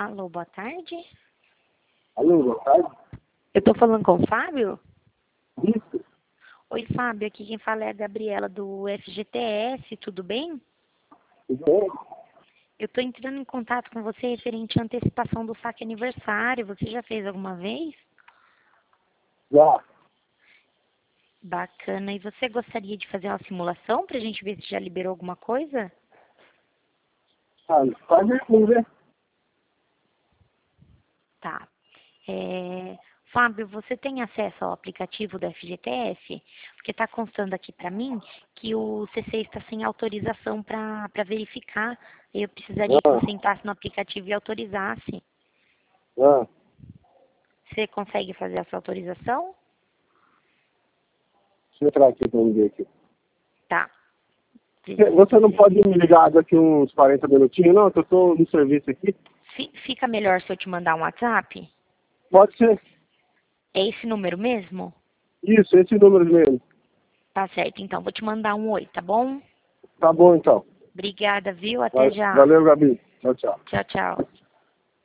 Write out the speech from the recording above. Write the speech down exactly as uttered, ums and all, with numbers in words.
Alô, boa tarde. Alô, boa tarde. Eu tô falando com o Fábio? Isso, Oi, Fábio, aqui quem fala é a Gabriela do F G T S, tudo bem? tudo bem? Eu tô entrando em contato com você referente à antecipação do saque aniversário. Você já fez alguma vez? Já. Bacana. E você gostaria de fazer uma simulação pra gente ver se já liberou alguma coisa? Ah, faz isso, né? Tá. É... Fábio, você tem acesso ao aplicativo do F G T S? Porque está constando aqui para mim que o C C está sem autorização para verificar. Eu precisaria que Ah, você entrasse no aplicativo e autorizasse. ah, Você consegue fazer essa autorização? deixa eu entrar aqui para ver aqui. Tá. Você não pode me ligar daqui uns quarenta minutinhos, não? Que eu estou no serviço aqui. Fi- Fica melhor se eu te mandar um WhatsApp? Pode ser. É esse número mesmo? Isso, esse número mesmo. Tá certo, então. Vou te mandar um oi, tá bom? Tá bom, então. Obrigada, viu? Até Va- já. Valeu, Gabi. Tchau, tchau. Tchau, tchau.